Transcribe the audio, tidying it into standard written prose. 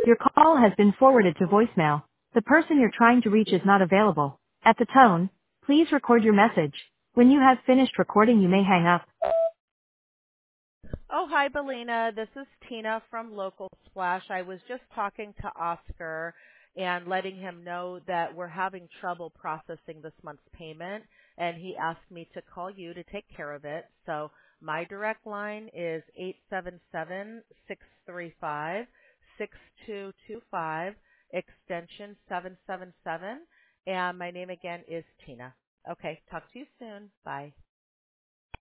Your call has been forwarded to voicemail. The person you're trying to reach is not available. At the tone, please record your message. When you have finished recording, you may hang up. Oh, hi, Belina. This is Tina from Local Splash. I was just talking to Oscar and letting him know that we're having trouble processing this month's payment, and he asked me to call you to take care of it. So my direct line is 877-635-6225, extension 777, and my name again is Tina. Okay, talk to you soon. Bye.